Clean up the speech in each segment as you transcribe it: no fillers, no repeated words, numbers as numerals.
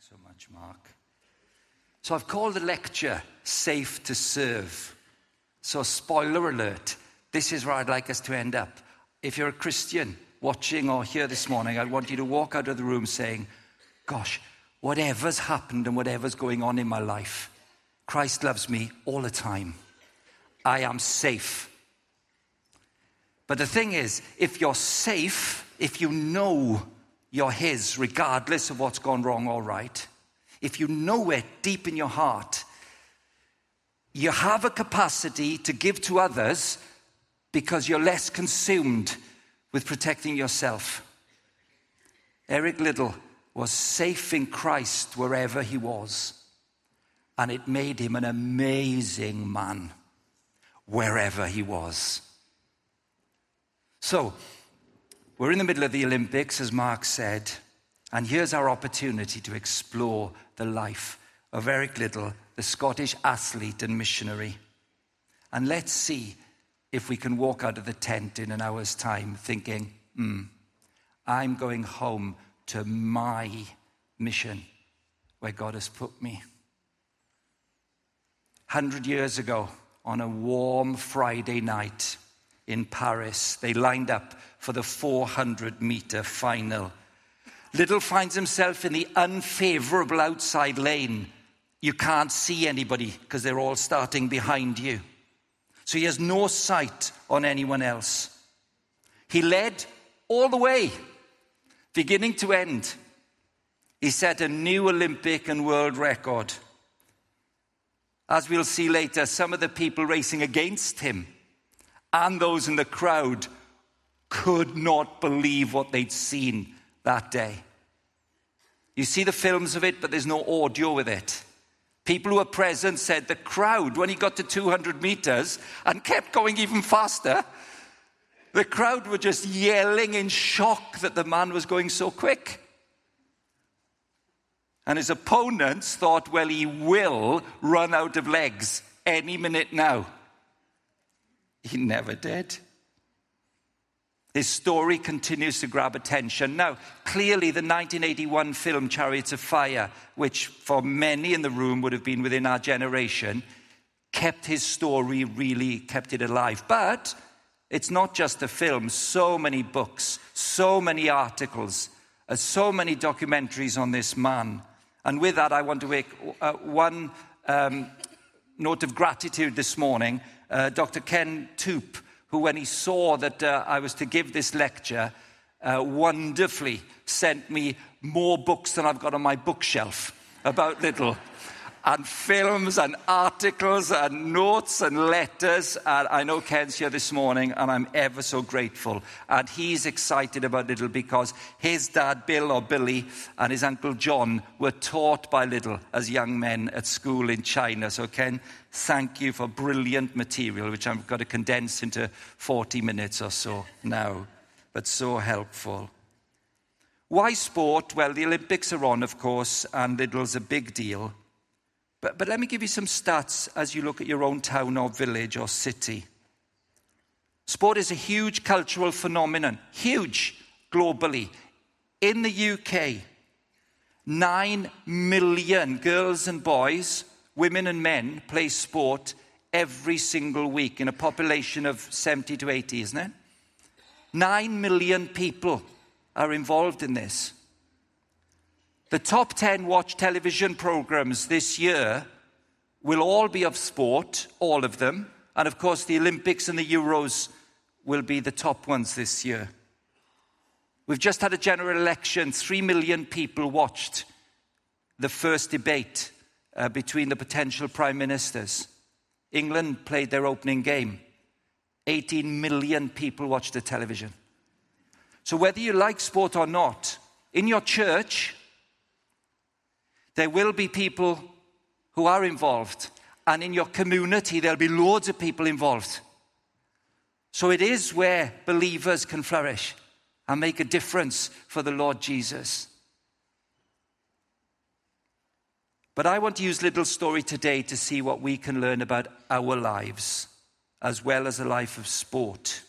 Thanks so much, Mark. So I've called the lecture Safe to Serve. So spoiler alert, this is where I'd like us to end up. If you're a Christian watching or here this morning, I want you to walk out of the room saying, gosh, whatever's happened and whatever's going on in my life, Christ loves me all the time. I am safe. But the thing is, if you're safe, if you know you're his, regardless of what's gone wrong or right, if you know it deep in your heart, you have a capacity to give to others because you're less consumed with protecting yourself. Eric Liddell was safe in Christ wherever he was, and it made him an amazing man wherever he was. So, we're in the middle of the Olympics, as Mark said, and here's our opportunity to explore the life of Eric Liddell, the Scottish athlete and missionary. And let's see if we can walk out of the tent in an hour's time thinking, I'm going home to my mission where God has put me. 100 years ago, on a warm Friday night in Paris, they lined up for the 400-meter final. Liddell finds himself in the unfavorable outside lane. You can't see anybody because they're all starting behind you. So he has no sight on anyone else. He led all the way, beginning to end. He set a new Olympic and world record. As we'll see later, some of the people racing against him and those in the crowd could not believe what they'd seen that day. You see the films of it, but there's no audio with it. People who were present said the crowd, when he got to 200 meters and kept going even faster, the crowd were just yelling in shock that the man was going so quick. And his opponents thought, well, he will run out of legs any minute now. He never did. His story continues to grab attention. Now, clearly the 1981 film Chariots of Fire, which for many in the room would have been within our generation, kept his story, really kept it alive. But it's not just a film. So many books, so many articles, so many documentaries on this man. And with that, I want to make one note of gratitude this morning. Dr. Ken Toop, who when he saw that I was to give this lecture, wonderfully sent me more books than I've got on my bookshelf about Liddell, and films and articles and notes and letters. And I know Ken's here this morning, and I'm ever so grateful. And he's excited about Liddell because his dad, Bill or Billy, and his uncle John were taught by Liddell as young men at school in China. So Ken, thank you for brilliant material, which I've got to condense into 40 minutes or so now, but so helpful. Why sport? Well, the Olympics are on, of course, and Liddell's a big deal. But let me give you some stats as you look at your own town or village or city. Sport is a huge cultural phenomenon, huge globally. In the UK, 9 million girls and boys, women and men play sport every single week in a population of 70 to 80, isn't it? 9 million people are involved in this. The top 10 watch television programs this year will all be of sport, all of them. And of course, the Olympics and the Euros will be the top ones this year. We've just had a general election. 3 million people watched the first debate between the potential prime ministers. England played their opening game. 18 million people watched the television. So whether you like sport or not, in your church, there will be people who are involved. And in your community, there'll be loads of people involved. So it is where believers can flourish and make a difference for the Lord Jesus. But I want to use Liddell's story today to see what we can learn about our lives, as well as a life of sport.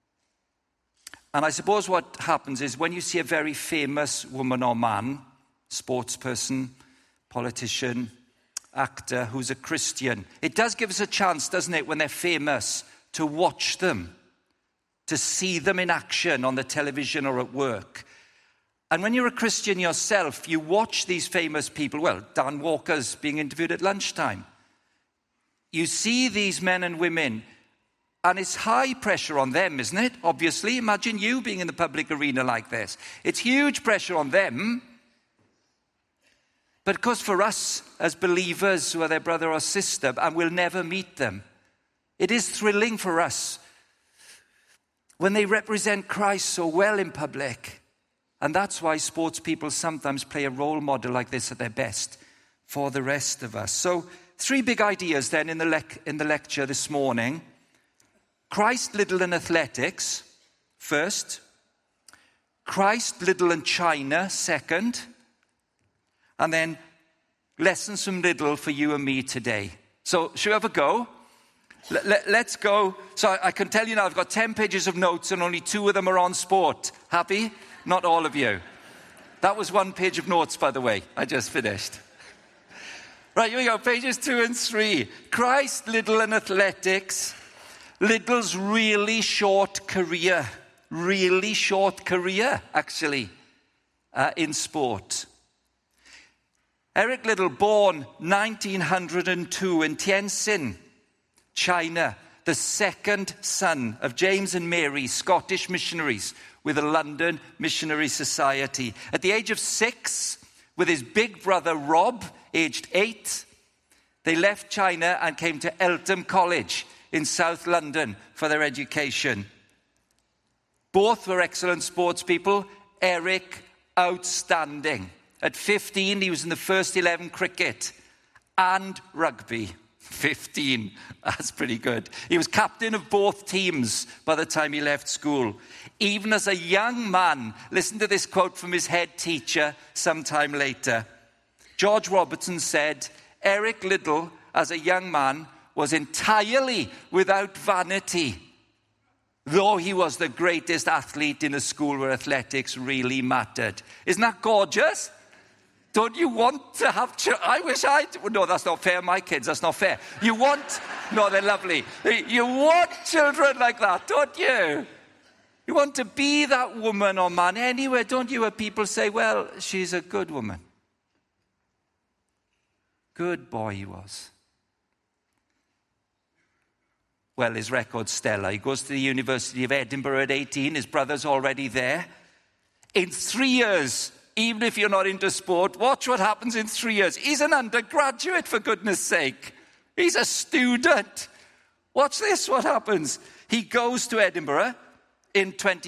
And I suppose what happens is when you see a very famous woman or man sportsperson, politician, actor who's a Christian. It does give us a chance, doesn't it, when they're famous, to watch them, to see them in action on the television or at work. And when you're a Christian yourself, you watch these famous people. Well, Dan Walker's being interviewed at lunchtime. You see these men and women, and it's high pressure on them, isn't it? Obviously, imagine you being in the public arena like this. It's huge pressure on them. But of course, for us as believers who are their brother or sister, and we'll never meet them, it is thrilling for us when they represent Christ so well in public. And that's why sports people sometimes play a role model like this at their best for the rest of us. So 3 big ideas then in the lecture this morning. Christ, Liddell and athletics, first. Christ, Liddell and China, second. And then lessons from Liddell for you and me today. So should we have a go? Let's go. So I can tell you now, I've got 10 pages of notes and only 2 of them are on sport. Happy? Not all of you. That was 1 page of notes, by the way. I just finished. Right, here we go. Pages 2 and 3. Christ, Liddell and athletics. Liddell's really short career, actually, in sport. Eric Liddell, born 1902 in Tientsin, China, the second son of James and Mary, Scottish missionaries with the London Missionary Society. At the age of 6, with his big brother Rob, aged 8, they left China and came to Eltham College in South London for their education. Both were excellent sports people. Eric, outstanding. At 15, he was in the first 11 cricket and rugby. 15, that's pretty good. He was captain of both teams by the time he left school. Even as a young man, listen to this quote from his head teacher sometime later. George Robertson said, Eric Liddell, as a young man, was entirely without vanity, though he was the greatest athlete in a school where athletics really mattered. Isn't that gorgeous? Don't you want to have I wish no, that's not fair, my kids, that's not fair. No, they're lovely. You want children like that, don't you? You want to be that woman or man anywhere, don't you, where people say, well, she's a good woman. Good boy he was. Well, his record's stellar. He goes to the University of Edinburgh at 18. His brother's already there. In 3 years, even if you're not into sport, watch what happens in 3 years. He's an undergraduate, for goodness sake. He's a student. Watch this, what happens. He goes to Edinburgh in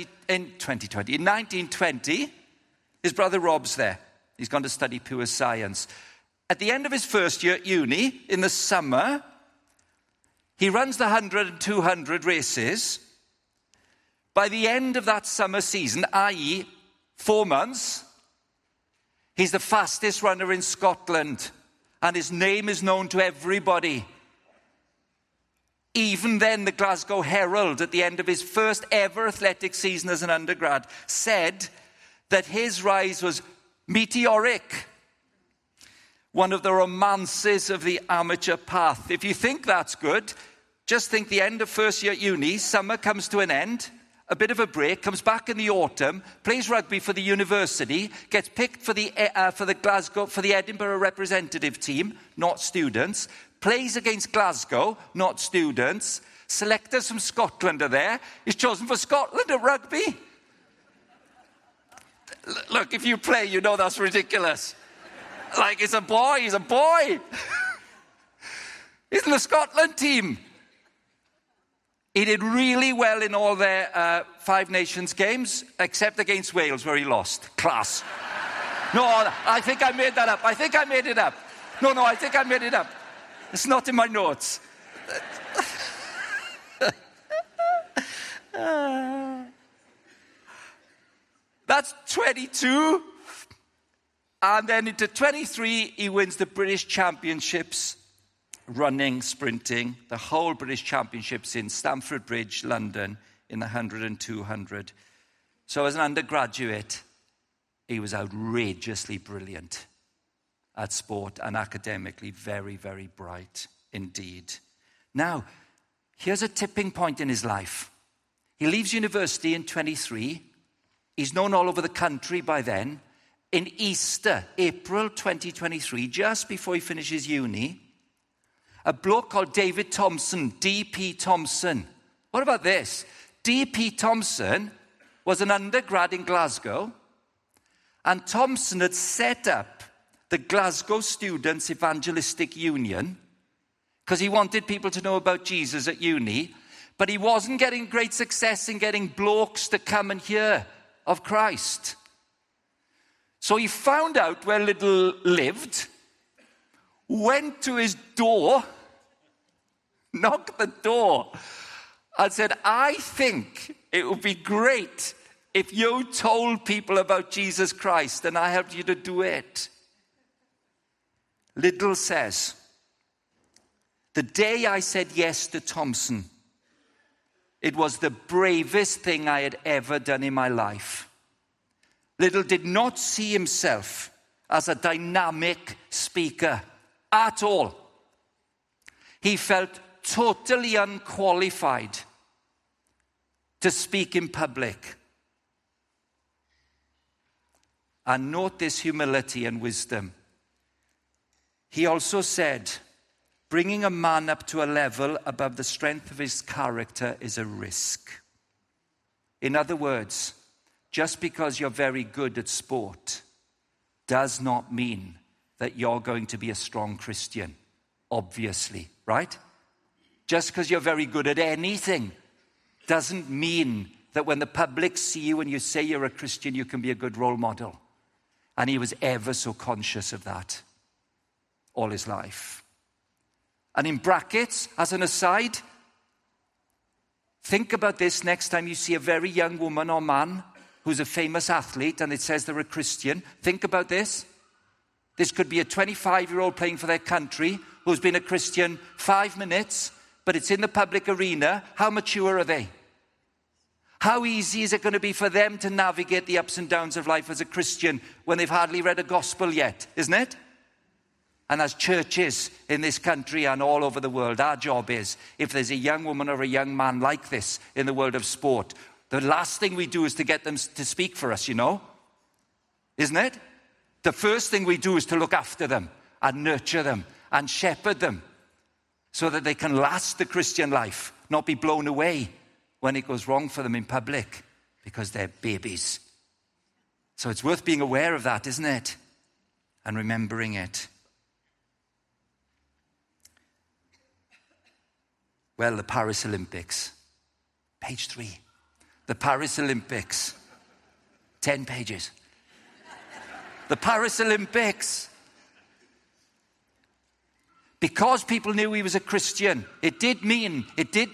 1920. His brother Rob's there. He's gone to study pure science. At the end of his first year at uni, in the summer, he runs the 100 and 200 races. By the end of that summer season, i.e. 4 months, he's the fastest runner in Scotland, and his name is known to everybody. Even then, the Glasgow Herald, at the end of his first ever athletic season as an undergrad, said that his rise was meteoric. One of the romances of the amateur path. If you think that's good, just think the end of first year at uni, summer comes to an end, a bit of a break, comes back in the autumn, plays rugby for the university, gets picked for the Edinburgh representative team, not students, plays against Glasgow, not students, selectors from Scotland are there, he's chosen for Scotland at rugby. Look, if you play, you know that's ridiculous. Like, he's a boy. He's in the Scotland team. He did really well in all their 5 Nations games, except against Wales, where he lost. Class. No, I think I made that up. I think I made it up. No, I think I made it up. It's not in my notes. That's 22. And then into 23, he wins the British Championships, running, sprinting, the whole British Championships in Stamford Bridge, London, in the 100 and 200. So as an undergraduate, he was outrageously brilliant at sport and academically very, very bright indeed. Now, here's a tipping point in his life. He leaves university in 23. He's known all over the country by then. In Easter, April 2023, just before he finishes uni, a bloke called David Thompson, D.P. Thompson. What about this? D.P. Thompson was an undergrad in Glasgow, and Thompson had set up the Glasgow Students' Evangelistic Union because he wanted people to know about Jesus at uni, but he wasn't getting great success in getting blokes to come and hear of Christ. So he found out where Liddell lived, went to his door, knocked the door, and said, I think it would be great if you told people about Jesus Christ and I helped you to do it. Liddell says, the day I said yes to Thompson, it was the bravest thing I had ever done in my life. Liddell did not see himself as a dynamic speaker at all. He felt totally unqualified to speak in public. And note this humility and wisdom. He also said, bringing a man up to a level above the strength of his character is a risk. In other words, just because you're very good at sport does not mean that you're going to be a strong Christian, obviously, right? Just because you're very good at anything doesn't mean that when the public see you and you say you're a Christian, you can be a good role model. And he was ever so conscious of that all his life. And in brackets, as an aside, think about this next time you see a very young woman or man who's a famous athlete and it says they're a Christian. Think about this. This could be a 25-year-old playing for their country who's been a Christian 5 minutes, but it's in the public arena. How mature are they? How easy is it going to be for them to navigate the ups and downs of life as a Christian when they've hardly read a gospel yet, isn't it? And as churches in this country and all over the world, our job is, if there's a young woman or a young man like this in the world of sport, the last thing we do is to get them to speak for us, you know? Isn't it? The first thing we do is to look after them and nurture them and shepherd them so that they can last the Christian life, not be blown away when it goes wrong for them in public because they're babies. So it's worth being aware of that, isn't it? And remembering it. Well, the Paris Olympics. Page 3. The Paris Olympics. 10 pages. The Paris Olympics. Because people knew he was a Christian, it did mean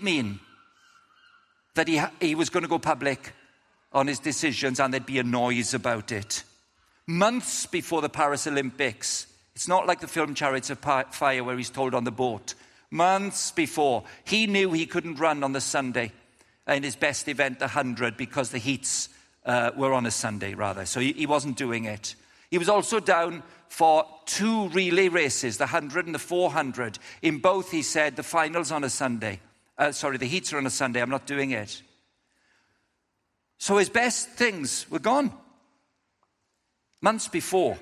that he was going to go public on his decisions and there'd be a noise about it. Months before the Paris Olympics, it's not like the film Chariots of Fire where he's told on the boat. Months before, he knew he couldn't run on the Sunday in his best event, 100, because the heats were on a Sunday, rather. So he wasn't doing it. He was also down for 2 relay races, the 100 and the 400. In both, he said, the final's on a Sunday. The heats are on a Sunday. I'm not doing it. So his best things were gone. Months before,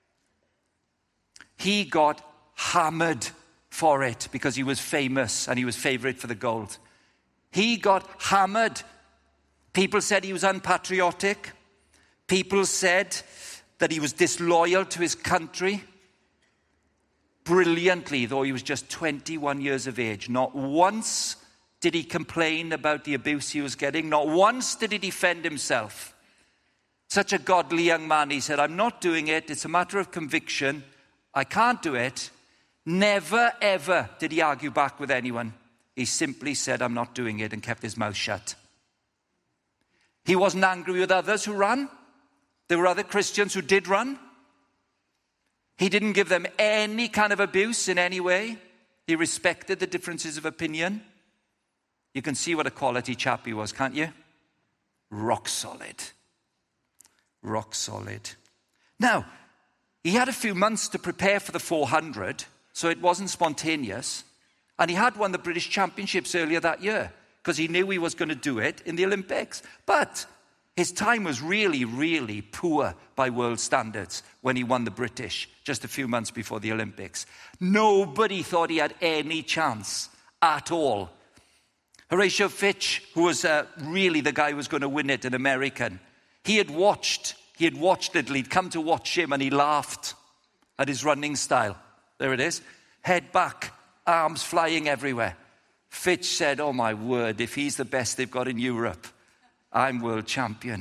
he got hammered for it because he was famous and he was favorite for the gold. He got hammered. People said he was unpatriotic. People said that he was disloyal to his country. Brilliantly, though he was just 21 years of age, not once did he complain about the abuse he was getting. Not once did he defend himself. Such a godly young man. He said, I'm not doing it. It's a matter of conviction. I can't do it. Never, ever did he argue back with anyone. He simply said, I'm not doing it, and kept his mouth shut. He wasn't angry with others who ran. There were other Christians who did run. He didn't give them any kind of abuse in any way. He respected the differences of opinion. You can see what a quality chap he was, can't you? Rock solid. rock solid. Now, he had a few months to prepare for the 400, so it wasn't spontaneous. And he had won the British Championships earlier that year because he knew he was going to do it in the Olympics. But his time was really, really poor by world standards when he won the British just a few months before the Olympics. Nobody thought he had any chance at all. Horatio Fitch, who was really the guy who was going to win it, an American, he had watched Liddell. He'd come to watch him and he laughed at his running style. There it is. Head back, arms flying everywhere. Fitch said, oh my word, if he's the best they've got in Europe, I'm world champion.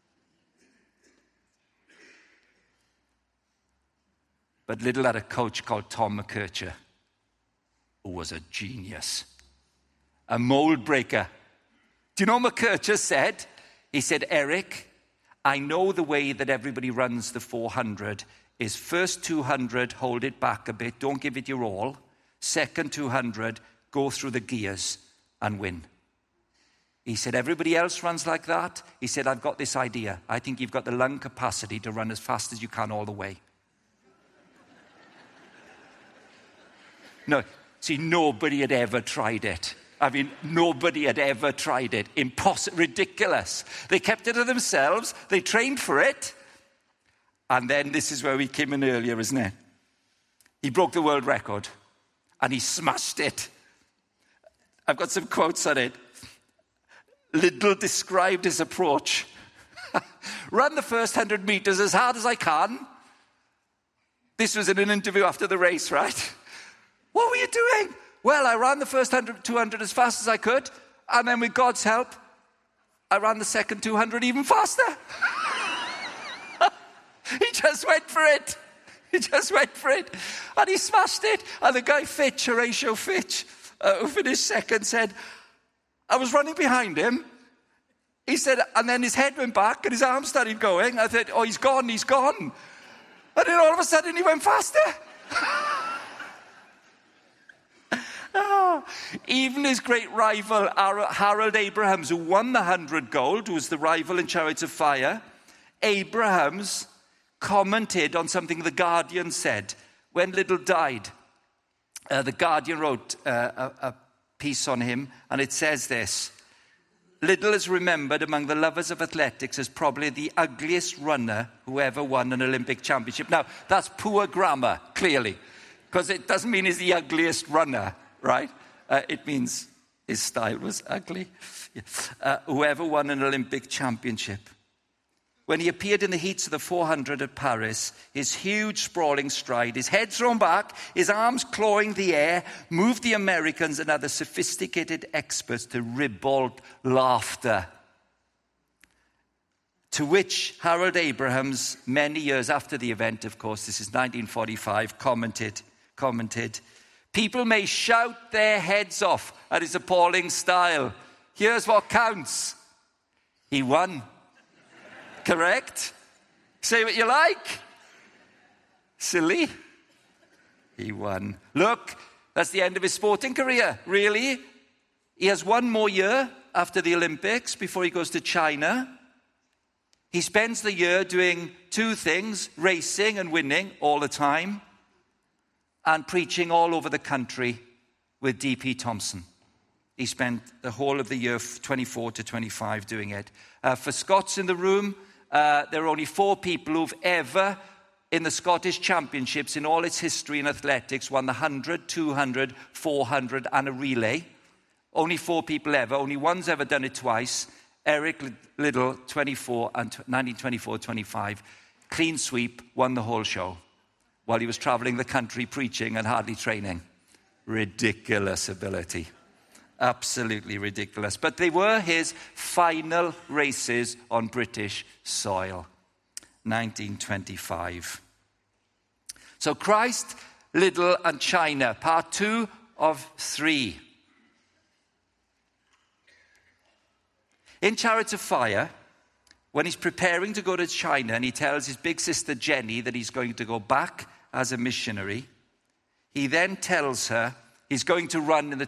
But Liddell had a coach called Tom McKercher, who was a genius, a mold breaker. Do you know what McKercher said? He said, Eric, I know the way that everybody runs the 400 is first 200, hold it back a bit, don't give it your all. Second 200, go through the gears and win. He said, everybody else runs like that. He said, I've got this idea. I think you've got the lung capacity to run as fast as you can all the way. No, see, nobody had ever tried it. I mean, nobody had ever tried it. Impossible, ridiculous. They kept it to themselves. They trained for it. And then this is where we came in earlier, isn't it? He broke the world record. And he smashed it. I've got some quotes on it. Liddell described his approach. Run the first 100 meters as hard as I can. This was in an interview after the race, right? What were you doing? Well, I ran the first 200 as fast as I could, and then with God's help, I ran the second 200 even faster. He just went for it. He just went for it. And he smashed it. And the guy Fitch, Horatio Fitch, who finished second, said, I was running behind him. He said, and then his head went back and his arms started going. I thought, oh, he's gone. And then all of a sudden he went faster. Even his great rival, Harold Abrahams, who won the 100 gold, who was the rival in Chariots of Fire, Abrahams commented on something The Guardian said. When Liddell died, The Guardian wrote a piece on him, and it says this: Liddell is remembered among the lovers of athletics as probably the ugliest runner who ever won an Olympic championship. Now, that's poor grammar, clearly, because it doesn't mean he's the ugliest runner, right? It means his style was ugly. Whoever won an Olympic championship. When he appeared in the heats of the 400 at Paris, his huge sprawling stride, his head thrown back, his arms clawing the air, moved the Americans and other sophisticated experts to ribald laughter. To which Harold Abrahams, many years after the event, of course, this is 1945, commented, people may shout their heads off at his appalling style. Here's what counts. He won. Correct? Say what you like. Silly. He won. Look, that's the end of his sporting career, really. He has one more year after the Olympics before he goes to China. He spends the year doing two things, racing and winning all the time, and preaching all over the country with D.P. Thompson. He spent the whole of the year 24 to 25 doing it. For Scots in the room, there are only 4 people who've ever, in the Scottish Championships, in all its history in athletics, won the 100, 200, 400 and a relay. Only 4 people ever. Only one's ever done it twice. Eric Liddell, 1924-25. Clean sweep, won the whole show while he was traveling the country preaching and hardly training. Ridiculous ability. Absolutely ridiculous. But they were his final races on British soil. 1925. So Christ, Liddell and China, part 2 of 3. In Chariots of Fire, when he's preparing to go to China and he tells his big sister Jenny that he's going to go back as a missionary, he then tells her he's going to run in the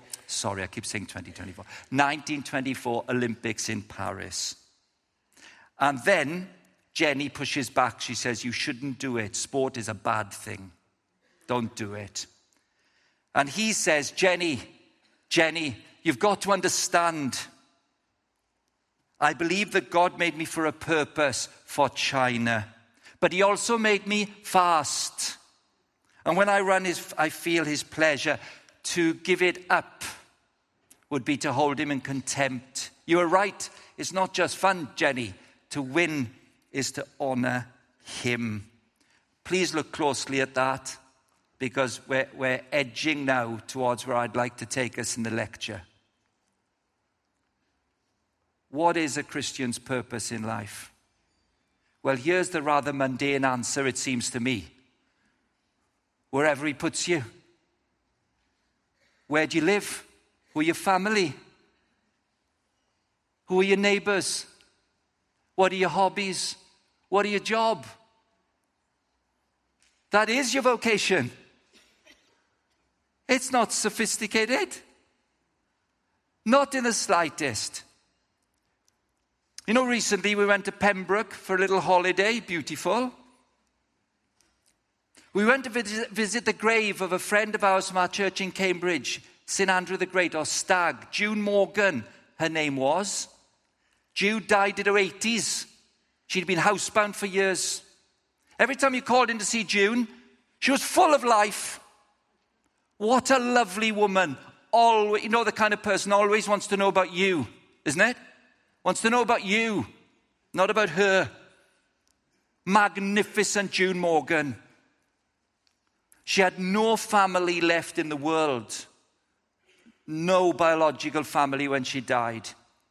1924 Olympics in Paris. And then Jenny pushes back. She says, you shouldn't do it. Sport is a bad thing. Don't do it. And he says, Jenny, you've got to understand. I believe that God made me for a purpose for China. But he also made me fast. And when I run, I feel his pleasure. To give it up would be to hold him in contempt. You are right. It's not just fun, Jenny. To win is to honor him. Please look closely at that, because we're edging now towards where I'd like to take us in the lecture. What is a Christian's purpose in life? Well, here's the rather mundane answer, it seems to me. Wherever he puts you. Where do you live? Who are your family? Who are your neighbors? What are your hobbies? What are your job? That is your vocation. It's not sophisticated. Not in the slightest. You know, recently we went to Pembroke for a little holiday. Beautiful. We went to visit the grave of a friend of ours from our church in Cambridge, St. Andrew the Great, or Stag. June Morgan, her name was. Jude died in her 80s. She'd been housebound for years. Every time you called in to see June, she was full of life. What a lovely woman. Always, you know, the kind of person always wants to know about you, isn't it? Wants to know about you, not about her. Magnificent June Morgan. She had no family left in the world. No biological family when she died.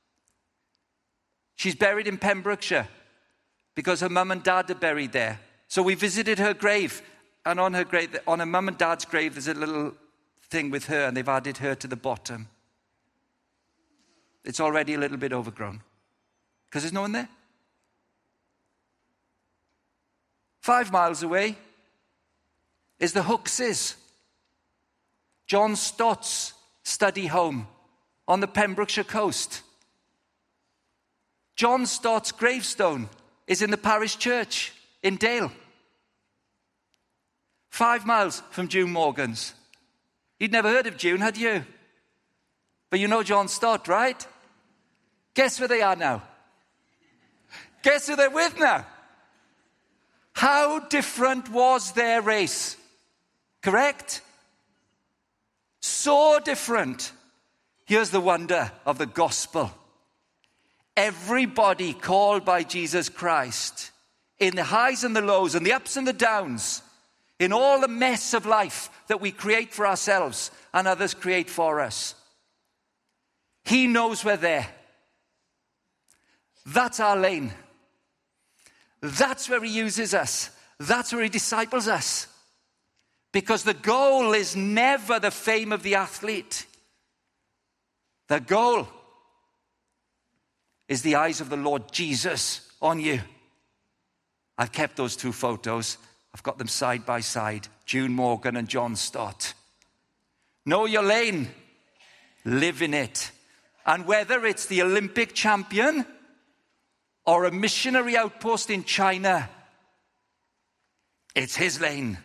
She's buried in Pembrokeshire because her mum and dad are buried there. So we visited her grave, and on her grave, on her mum and dad's grave, there's a little thing with her, and they've added her to the bottom. It's already a little bit overgrown because there's no one there. 5 miles away is the Hookses, John Stott's study home on the Pembrokeshire coast. John Stott's gravestone is in the parish church in Dale. 5 miles from June Morgan's. You'd never heard of June, had you? But you know John Stott, right? Guess where they are now? Guess who they're with now? How different was their race? Correct? So different. Here's the wonder of the gospel. Everybody called by Jesus Christ, in the highs and the lows, and the ups and the downs, in all the mess of life that we create for ourselves and others create for us. He knows we're there. That's our lane. That's where he uses us. That's where he disciples us. Because the goal is never the fame of the athlete. The goal is the eyes of the Lord Jesus on you. I've kept those two photos. I've got them side by side. June Morgan and John Stott. Know your lane. Live in it. And whether it's the Olympic champion or a missionary outpost in China, it's his lane.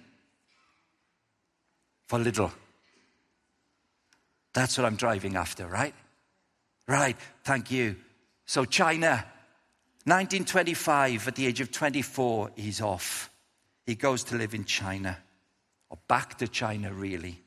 For little. That's what I'm driving after, right? Right, thank you. So China, 1925, at the age of 24, he's off. He goes to live in China, or back to China, really.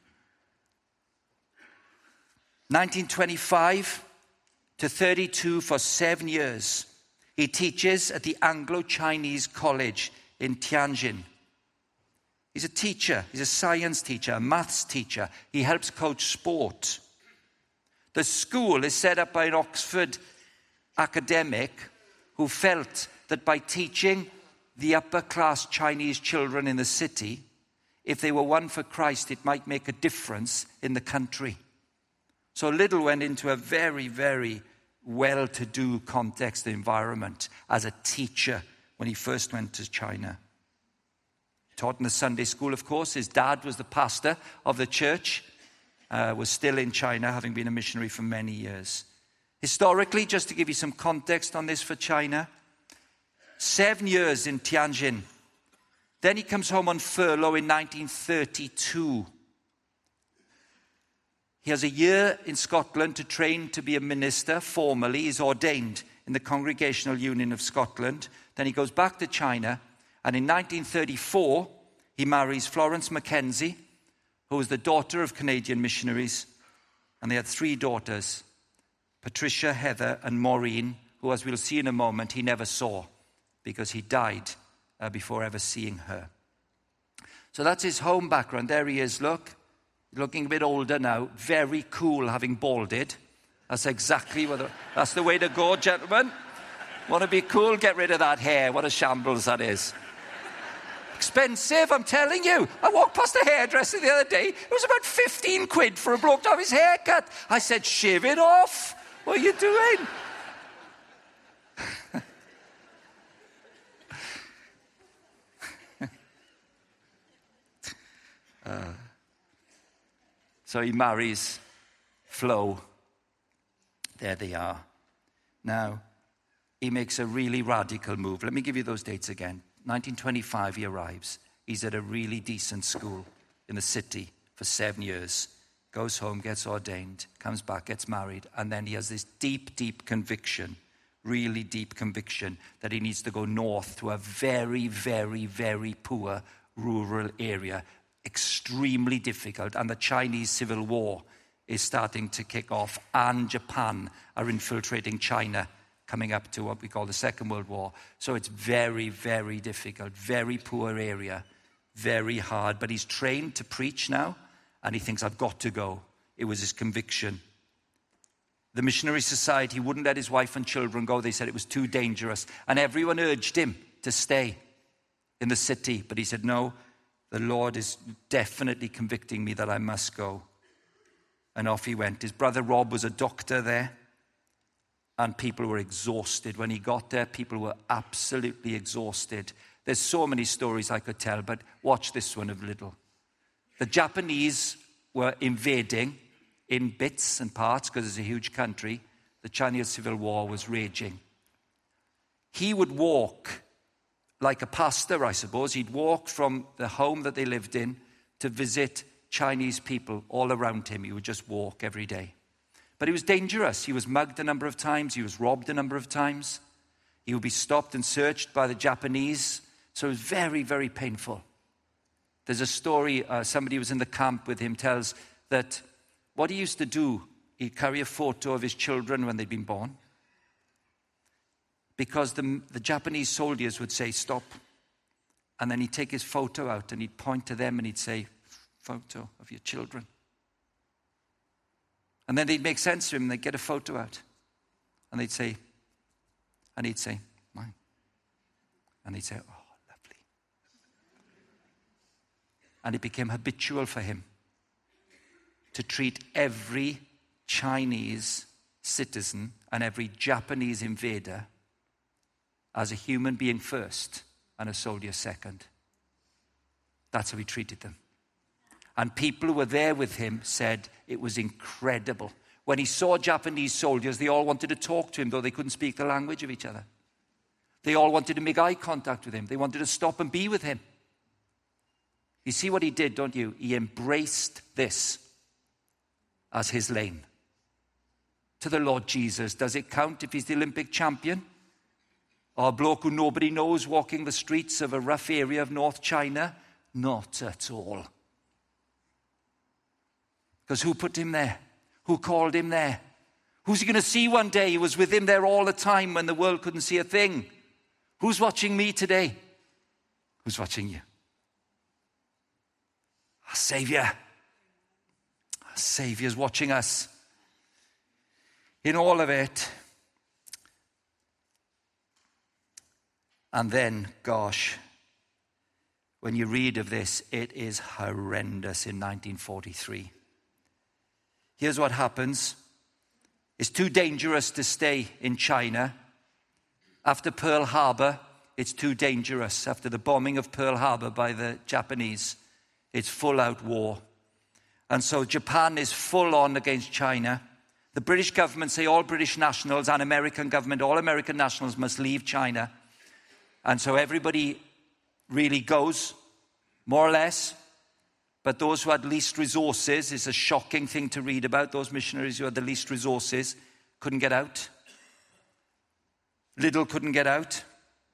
1925 to 32, for 7 years, he teaches at the Anglo-Chinese College in Tianjin. He's a teacher. He's a science teacher, a maths teacher. He helps coach sport. The school is set up by an Oxford academic who felt that by teaching the upper-class Chinese children in the city, if they were won for Christ, it might make a difference in the country. So Liddell went into a very, very well-to-do context environment as a teacher when he first went to China. Taught in the Sunday school, of course. His dad was the pastor of the church, was still in China, having been a missionary for many years. Historically, just to give you some context on this for China, 7 years in Tianjin. Then he comes home on furlough in 1932. He has a year in Scotland to train to be a minister formally. He's ordained in the Congregational Union of Scotland. Then he goes back to China. And in 1934, he marries Florence Mackenzie, who was the daughter of Canadian missionaries. And they had 3 daughters, Patricia, Heather, and Maureen, who, as we'll see in a moment, he never saw because he died before ever seeing her. So that's his home background. There he is, look. Looking a bit older now. Very cool having balded. That's exactly that's the way to go, gentlemen. Want to be cool? Get rid of that hair. What a shambles that is. Expensive, I'm telling you. I walked past a hairdresser the other day. It was about 15 quid for a bloke to have his hair cut. I said, shave it off. What are you doing? So he marries Flo. There they are. Now, he makes a really radical move. Let me give you those dates again. 1925, he arrives. He's at a really decent school in the city for 7 years. Goes home, gets ordained, comes back, gets married. And then he has this deep, deep conviction, really deep conviction that he needs to go north to a very, very, very poor rural area. Extremely difficult. And the Chinese Civil War is starting to kick off. And Japan are infiltrating China, coming up to what we call the Second World War. So it's very, very difficult. Very poor area. Very hard. But he's trained to preach now. And he thinks, I've got to go. It was his conviction. The Missionary Society wouldn't let his wife and children go. They said it was too dangerous. And everyone urged him to stay in the city. But he said, no, the Lord is definitely convicting me that I must go. And off he went. His brother Rob was a doctor there. And people were exhausted. When he got there, people were absolutely exhausted. There's so many stories I could tell, but watch this one a little. The Japanese were invading in bits and parts because it's a huge country. The Chinese Civil War was raging. He would walk like a pastor, I suppose. He'd walk from the home that they lived in to visit Chinese people all around him. He would just walk every day. But it was dangerous. He was mugged a number of times. He was robbed a number of times. He would be stopped and searched by the Japanese. So it was very, very painful. There's a story, somebody who was in the camp with him tells that what he used to do, he'd carry a photo of his children when they'd been born. Because the Japanese soldiers would say, stop. And then he'd take his photo out and he'd point to them and he'd say, photo of your children. And then they'd make sense to him and they'd get a photo out. And he'd say, mine. And he'd say, oh, lovely. And it became habitual for him to treat every Chinese citizen and every Japanese invader as a human being first and a soldier second. That's how he treated them. And people who were there with him said it was incredible. When he saw Japanese soldiers, they all wanted to talk to him, though they couldn't speak the language of each other. They all wanted to make eye contact with him. They wanted to stop and be with him. You see what he did, don't you? He embraced this as his lane. To the Lord Jesus, does it count if he's the Olympic champion? Or a bloke who nobody knows walking the streets of a rough area of North China? Not at all. Because who put him there? Who called him there? Who's he going to see one day? He was with him there all the time when the world couldn't see a thing. Who's watching me today? Who's watching you? Our Savior. Our Savior's watching us. In all of it. And then, gosh, when you read of this, it is horrendous in 1943. Here's what happens. It's too dangerous to stay in China. After Pearl Harbor, it's too dangerous. After the bombing of Pearl Harbor by the Japanese, it's full-out war. And so Japan is full on against China. The British government say all British nationals and American government, all American nationals must leave China. And so everybody really goes, more or less. But those who had least resources, is a shocking thing to read about. Those missionaries who had the least resources couldn't get out. Liddell couldn't get out.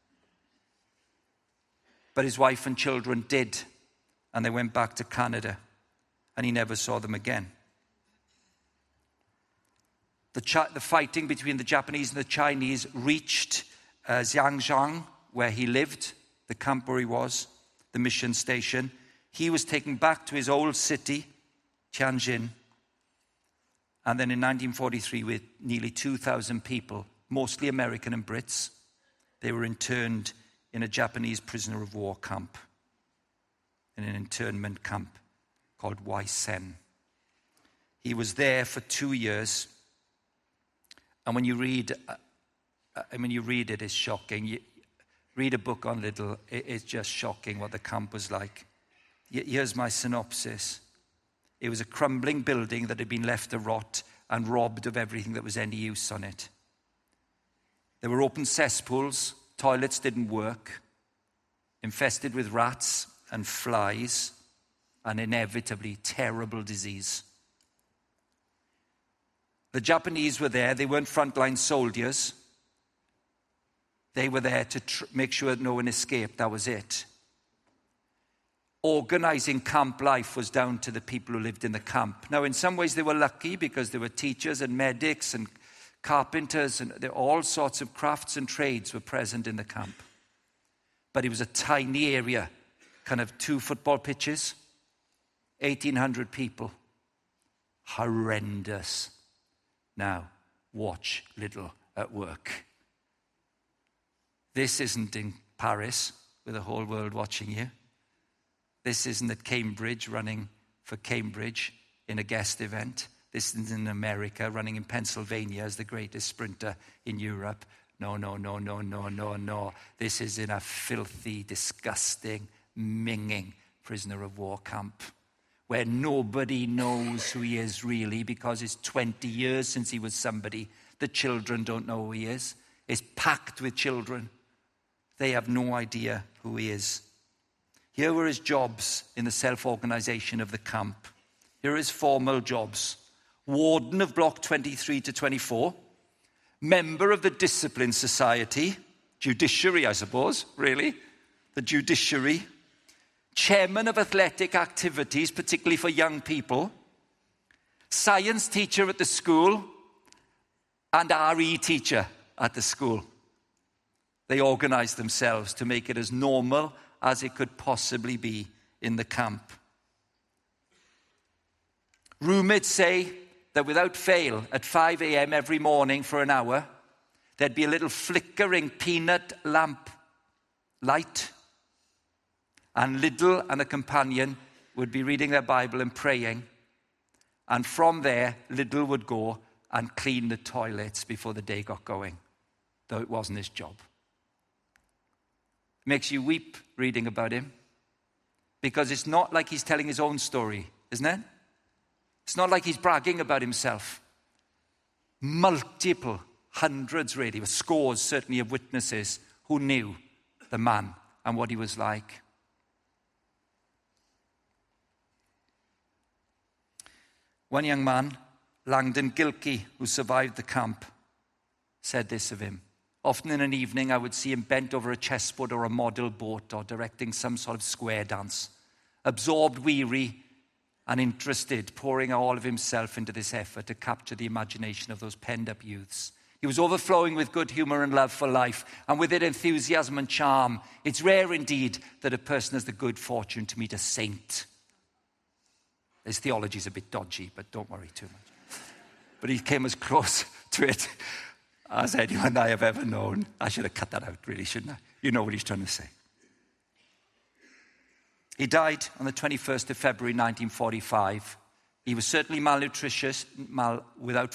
But his wife and children did. And they went back to Canada. And he never saw them again. The fighting between the Japanese and the Chinese reached Xiangjiang, where he lived, the camp where he was, the mission station. He was taken back to his old city, Tianjin. And then in 1943, with nearly 2,000 people, mostly American and Brits, they were interned in a Japanese prisoner of war camp, in an internment camp called Waisen. He was there for 2 years. And when you read it, it's shocking. You read a book on Liddell, it's just shocking what the camp was like. Here's my synopsis. It was a crumbling building that had been left to rot and robbed of everything that was any use on it. There were open cesspools, toilets didn't work, infested with rats and flies, and inevitably terrible disease. The Japanese were there. They weren't frontline soldiers. They were there to make sure that no one escaped. That was it. Organizing camp life was down to the people who lived in the camp. Now, in some ways, they were lucky because there were teachers and medics and carpenters and all sorts of crafts and trades were present in the camp. But it was a tiny area, kind of 2 football pitches, 1,800 people. Horrendous. Now, watch Liddell at work. This isn't in Paris with the whole world watching you. This isn't at Cambridge, running for Cambridge in a guest event. This isn't in America, running in Pennsylvania as the greatest sprinter in Europe. No. This is in a filthy, disgusting, minging prisoner of war camp where nobody knows who he is really because it's 20 years since he was somebody. The children don't know who he is. It's packed with children. They have no idea who he is. Here were his jobs in the self-organization of the camp. Here are his formal jobs. Warden of Block 23 to 24. Member of the Discipline Society. Judiciary, I suppose, really. The judiciary. Chairman of athletic activities, particularly for young people. Science teacher at the school. And RE teacher at the school. They organized themselves to make it as normal as it could possibly be in the camp. Roommates say that without fail, at 5 a.m. every morning for an hour, there'd be a little flickering peanut lamp light, and Liddell and a companion would be reading their Bible and praying, and from there, Liddell would go and clean the toilets before the day got going, though it wasn't his job. Makes you weep reading about him because it's not like he's telling his own story, isn't it? It's not like he's bragging about himself. Multiple, hundreds really, scores certainly of witnesses who knew the man and what he was like. One young man, Langdon Gilkey, who survived the camp, said this of him. Often in an evening, I would see him bent over a chessboard or a model boat or directing some sort of square dance, absorbed, weary, and interested, pouring all of himself into this effort to capture the imagination of those penned-up youths. He was overflowing with good humor and love for life, and with it enthusiasm and charm. It's rare indeed that a person has the good fortune to meet a saint. His theology is a bit dodgy, but don't worry too much. But he came as close to it as anyone I have ever known. I should have cut that out, really, shouldn't I? You know what he's trying to say. He died on the 21st of February, 1945. He was certainly malnutritious, without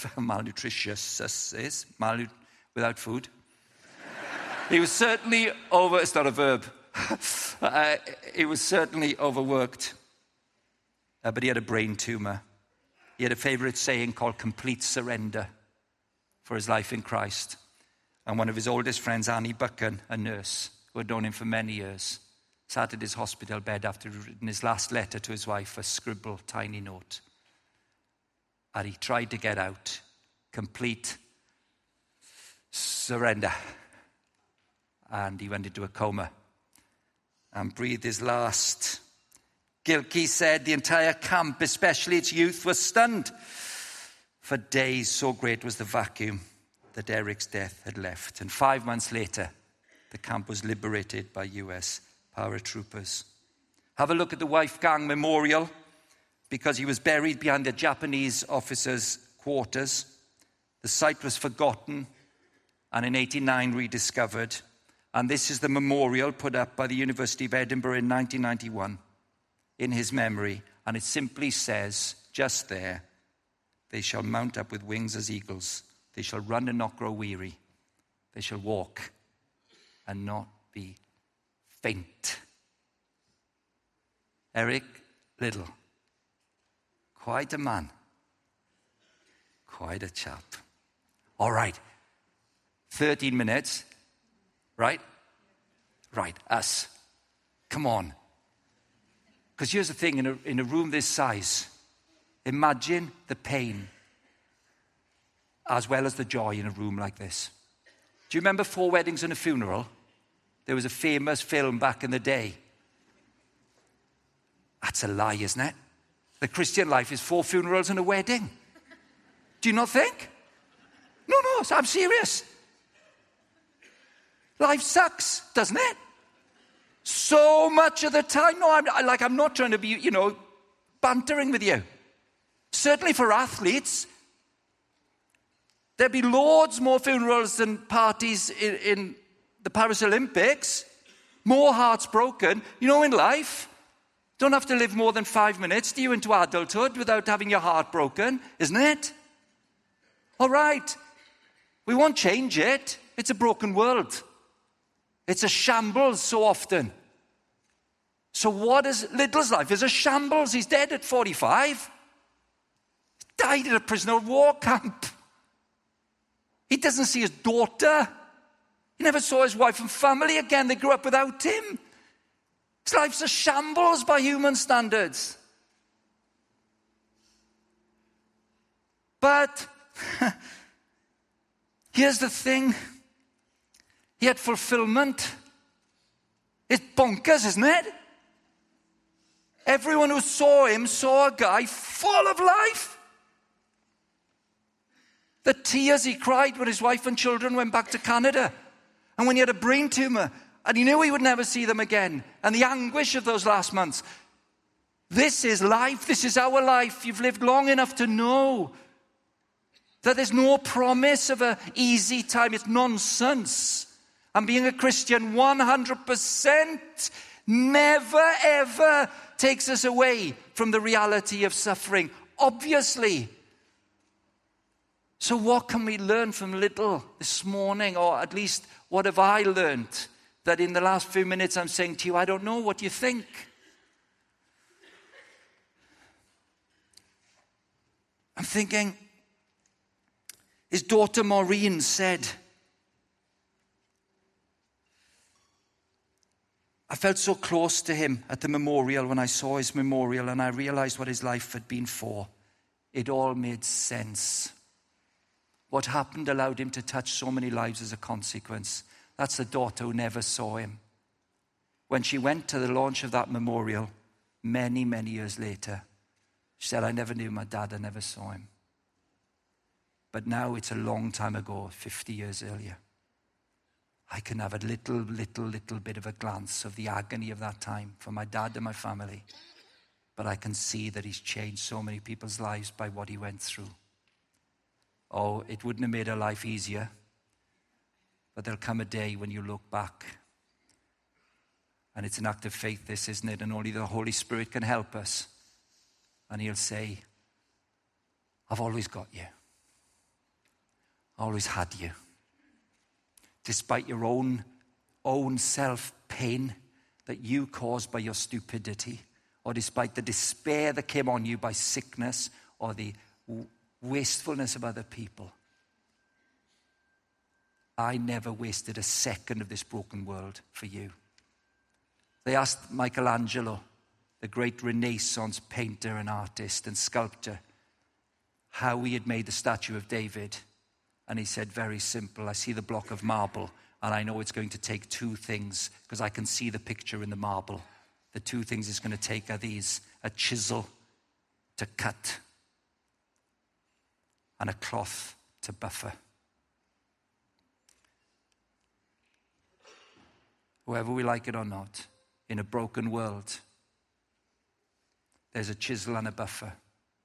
food. He was certainly it's not a verb. He was certainly overworked. But he had a brain tumor. He had a favorite saying called complete surrender for his life in Christ. And one of his oldest friends, Annie Buchan, a nurse, who had known him for many years, sat at his hospital bed after he'd written his last letter to his wife, a scribbled tiny note. And he tried to get out, complete surrender. And he went into a coma and breathed his last. Gilkey said the entire camp, especially its youth, was stunned. For days, so great was the vacuum that Eric's death had left. And 5 months later, the camp was liberated by US paratroopers. Have a look at the Wolfgang Memorial, because he was buried behind the Japanese officers' quarters. The site was forgotten and in 1989 rediscovered. And this is the memorial put up by the University of Edinburgh in 1991 in his memory. And it simply says, just there, they shall mount up with wings as eagles. They shall run and not grow weary. They shall walk and not be faint. Eric Liddell. Quite a man. Quite a chap. All right. 13 minutes. Right? Right. Us. Come on. Because here's the thing, in a room this size, imagine the pain as well as the joy in a room like this. Do you remember 4 Weddings and a Funeral? There was a famous film back in the day. That's a lie, isn't it? The Christian life is 4 funerals and a wedding. Do you not think? No, I'm serious. Life sucks, doesn't it? So much of the time. No, I'm not trying to be, bantering with you. Certainly for athletes, there'd be loads more funerals than parties in the Paris Olympics. More hearts broken. In life, don't have to live more than 5 minutes, do you, into adulthood without having your heart broken, isn't it? All right. We won't change it. It's a broken world. It's a shambles so often. So what is Liddell's life? Is a shambles. He's dead at 45. He died at a prisoner of war camp. He doesn't see his daughter. He never saw his wife and family again. They grew up without him. His life's a shambles by human standards. But here's the thing. He had fulfillment. It's bonkers, isn't it? Everyone who saw him saw a guy full of life. The tears he cried when his wife and children went back to Canada. And when he had a brain tumor and he knew he would never see them again. And the anguish of those last months. This is life. This is our life. You've lived long enough to know that there's no promise of an easy time. It's nonsense. And being a Christian 100% never, ever takes us away from the reality of suffering. Obviously. So what can we learn from Liddell this morning? Or at least, what have I learned? That in the last few minutes I'm saying to you, I don't know what you think. I'm thinking, his daughter Maureen said, I felt so close to him at the memorial when I saw his memorial and I realized what his life had been for. It all made sense. What happened allowed him to touch so many lives as a consequence. That's the daughter who never saw him. When she went to the launch of that memorial, many, many years later, she said, I never knew my dad, I never saw him. But now it's a long time ago, 50 years earlier. I can have a little bit of a glance of the agony of that time for my dad and my family. But I can see that he's changed so many people's lives by what he went through. Oh, it wouldn't have made her life easier. But there'll come a day when you look back. And it's an act of faith, this, isn't it? And only the Holy Spirit can help us. And he'll say, I've always got you. I always had you. Despite your own self-pain that you caused by your stupidity, or despite the despair that came on you by sickness or the wastefulness of other people. I never wasted a second of this broken world for you. They asked Michelangelo, the great Renaissance painter and artist and sculptor, how he had made the statue of David. And he said, very simple, I see the block of marble and I know it's going to take two things because I can see the picture in the marble. The two things it's going to take are these: a chisel to cut and a cloth to buffer. Whether we like it or not, in a broken world, there's a chisel and a buffer.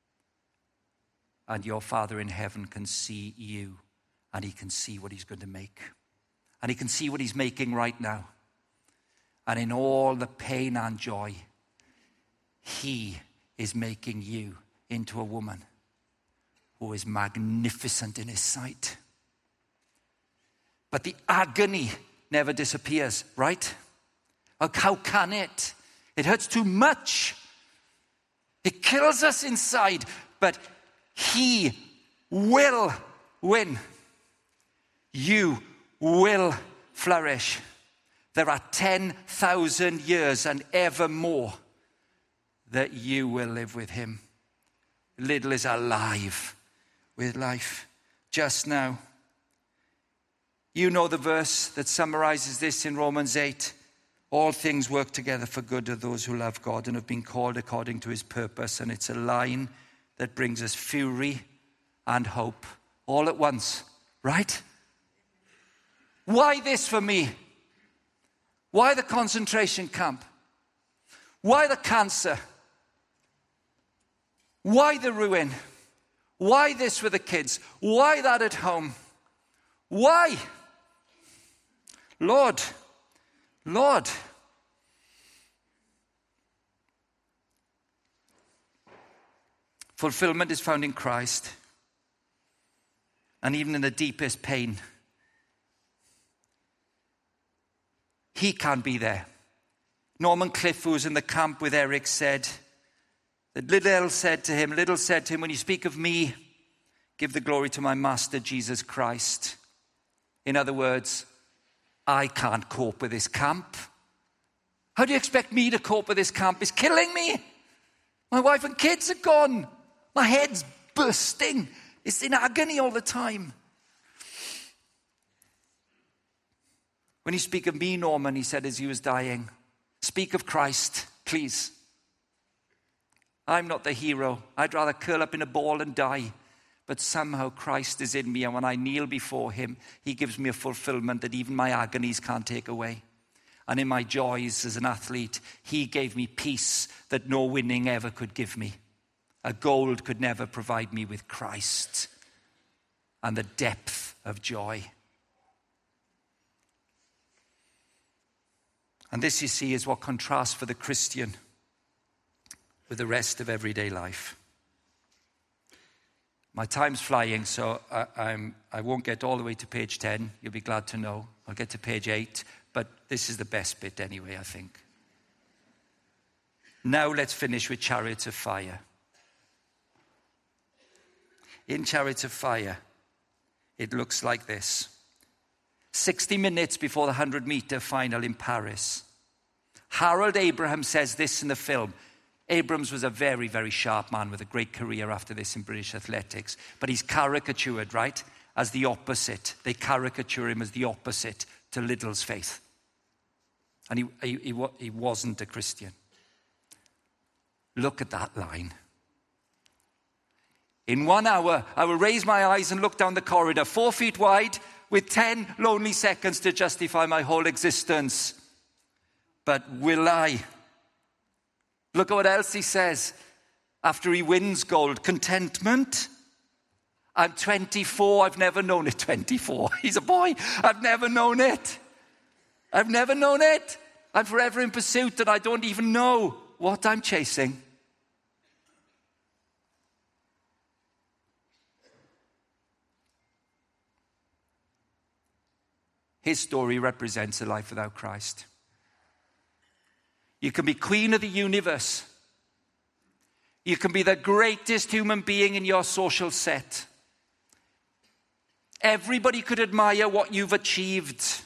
And your Father in heaven can see you, and he can see what he's going to make. And he can see what he's making right now. And in all the pain and joy, he is making you into a woman who is magnificent in his sight. But the agony never disappears, right? How can it? It hurts too much. It kills us inside, but he will win. You will flourish. There are 10,000 years and ever more that you will live with him. Little is alive with life just now. You know the verse that summarizes this in Romans 8. All things work together for good of those who love God and have been called according to his purpose. And it's a line that brings us fury and hope all at once, right? Why this for me? Why the concentration camp? Why the cancer? Why the ruin? Why this for the kids? Why that at home? Why? Lord. Fulfillment is found in Christ. And even in the deepest pain, he can be there. Norman Cliff, who was in the camp with Eric, said that little said to him, when you speak of me, give the glory to my master, Jesus Christ. In other words, I can't cope with this camp. How do you expect me to cope with this camp? It's killing me. My wife and kids are gone. My head's bursting. It's in agony all the time. When you speak of me, Norman, he said as he was dying, speak of Christ, please. I'm not the hero. I'd rather curl up in a ball and die. But somehow Christ is in me, and when I kneel before him, he gives me a fulfillment that even my agonies can't take away. And in my joys as an athlete, he gave me peace that no winning ever could give me. A gold could never provide me with Christ and the depth of joy. And this, you see, is what contrasts for the Christian with the rest of everyday life. My time's flying, so I won't get all the way to page 10. You'll be glad to know. I'll get to page 8, but this is the best bit anyway, I think. Now let's finish with Chariots of Fire. In Chariots of Fire, it looks like this. 60 minutes before the 100-meter final in Paris, Harold Abraham says this in the film. Abrams was a very, very sharp man with a great career after this in British athletics. But he's caricatured, right, as the opposite. They caricature him as the opposite to Liddell's faith. And he wasn't a Christian. Look at that line. In 1 hour, I will raise my eyes and look down the corridor, 4 feet wide, with 10 lonely seconds to justify my whole existence. But will I? Look at what else he says after he wins gold. Contentment. I'm 24. I've never known it. 24. He's a boy. I've never known it. I've never known it. I'm forever in pursuit and I don't even know what I'm chasing. His story represents a life without Christ. You can be queen of the universe. You can be the greatest human being in your social set. Everybody could admire what you've achieved.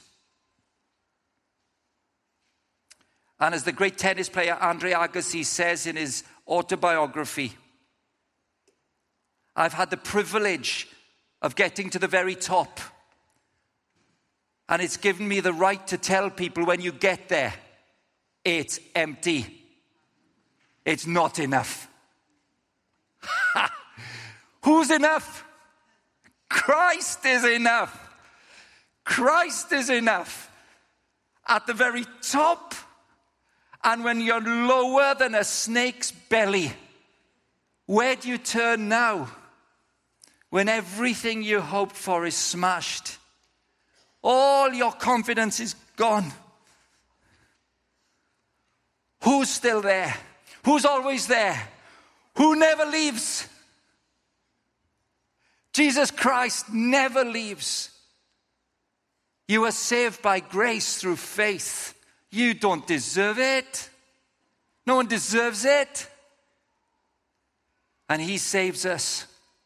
And as the great tennis player Andre Agassi says in his autobiography, I've had the privilege of getting to the very top. And it's given me the right to tell people when you get there, it's empty. It's not enough. Who's enough? Christ is enough. Christ is enough. At the very top. And when you're lower than a snake's belly, where do you turn now? When everything you hoped for is smashed. All your confidence is gone. Who's still there? Who's always there? Who never leaves? Jesus Christ never leaves. You are saved by grace through faith. You don't deserve it. No one deserves it. And he saves us.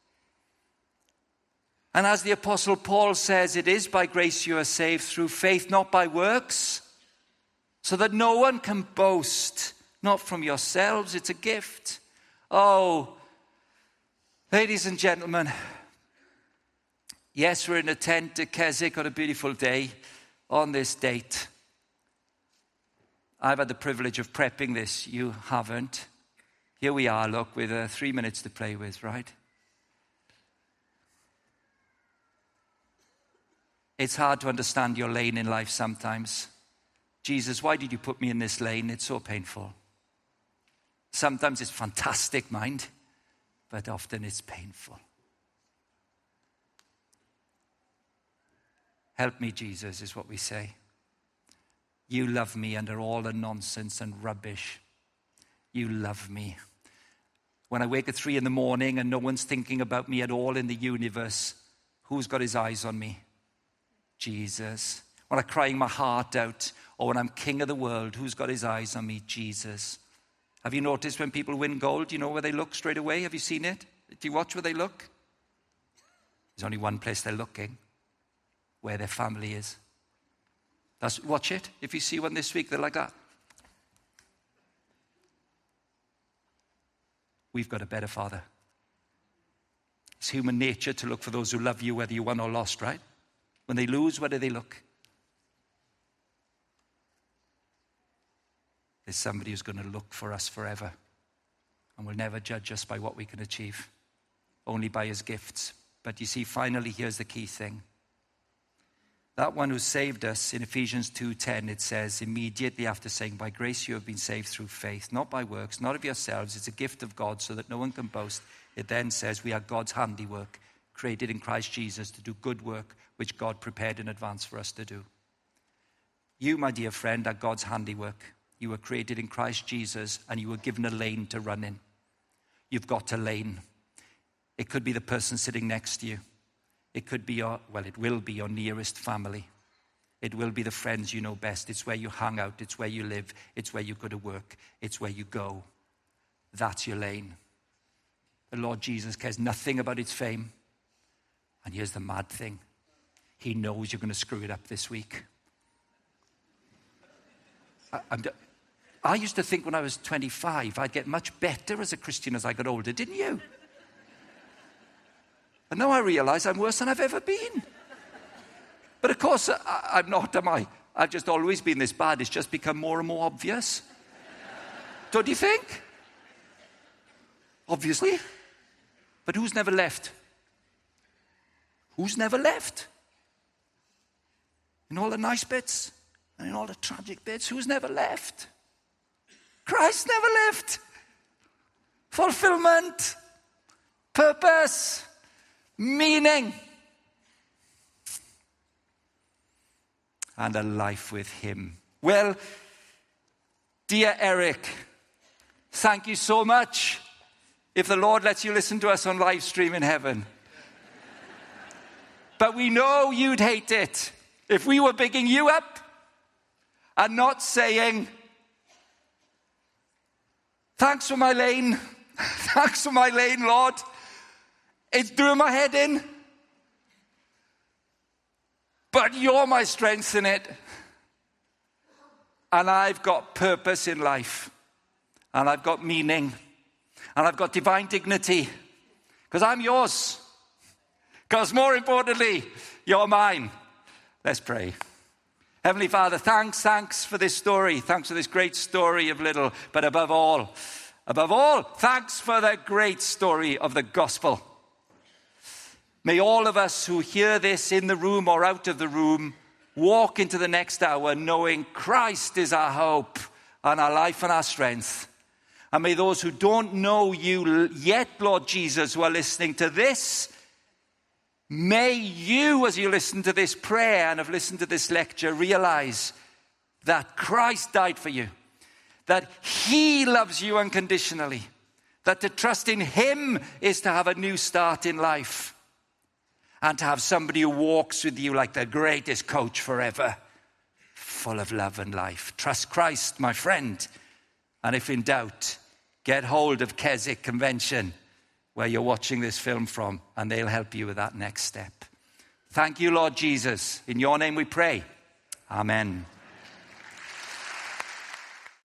And as the Apostle Paul says, it is by grace you are saved through faith, not by works, so that no one can boast, not from yourselves, it's a gift. Oh, ladies and gentlemen, yes, we're in a tent at Keswick on a beautiful day on this date. I've had the privilege of prepping this. You haven't. Here we are, look, with 3 minutes to play with, right? It's hard to understand your lane in life sometimes. Jesus, why did you put me in this lane? It's so painful. Sometimes it's fantastic, mind, but often it's painful. Help me, Jesus, is what we say. You love me under all the nonsense and rubbish. You love me. When I wake at 3 a.m. and no one's thinking about me at all in the universe, who's got his eyes on me? Jesus. When I'm crying my heart out, or when I'm king of the world, who's got his eyes on me? Jesus. Have you noticed when people win gold, you know where they look straight away? Have you seen it? Do you watch where they look? There's only one place they're looking, where their family is. Watch it. If you see one this week, they're like that. We've got a better Father. It's human nature to look for those who love you, whether you won or lost, right? When they lose, where do they look? There's somebody who's going to look for us forever and will never judge us by what we can achieve, only by his gifts. But you see, finally, here's the key thing. That one who saved us, in Ephesians 2:10, it says, immediately after saying, by grace you have been saved through faith, not by works, not of yourselves. It's a gift of God so that no one can boast. It then says, we are God's handiwork, created in Christ Jesus to do good work, which God prepared in advance for us to do. You, my dear friend, are God's handiwork. You were created in Christ Jesus, and you were given a lane to run in. You've got a lane. It could be the person sitting next to you. It could be it will be your nearest family. It will be the friends you know best. It's where you hang out. It's where you live. It's where you go to work. It's where you go. That's your lane. The Lord Jesus cares nothing about its fame. And here's the mad thing. He knows you're going to screw it up this week. I used to think when I was 25, I'd get much better as a Christian as I got older, didn't you? And now I realize I'm worse than I've ever been. But of course, I'm not, am I? I've just always been this bad. It's just become more and more obvious. Don't you think? Obviously. But who's never left? Who's never left? In all the nice bits and in all the tragic bits, who's never left? Christ never left. Fulfillment, purpose, meaning, and a life with him. Well, dear Eric, thank you so much. If the Lord lets you listen to us on live stream in heaven. But we know you'd hate it if we were bigging you up and not saying, thanks for my lane. Thanks for my lane, Lord. It's doing my head in. but you're my strength in it. And I've got purpose in life. And I've got meaning. And I've got divine dignity. Because I'm yours. Because more importantly, you're mine. Let's pray. Heavenly Father, thanks for this story. Thanks for this great story of little. But above all, thanks for the great story of the gospel. May all of us who hear this in the room or out of the room walk into the next hour knowing Christ is our hope and our life and our strength. And may those who don't know you yet, Lord Jesus, who are listening to this, may you, as you listen to this prayer and have listened to this lecture, realize that Christ died for you, that he loves you unconditionally, that to trust in him is to have a new start in life. And to have somebody who walks with you like the greatest coach forever, full of love and life. Trust Christ, my friend. And if in doubt, get hold of Keswick Convention, where you're watching this film from, and they'll help you with that next step. Thank you, Lord Jesus. In your name we pray. Amen.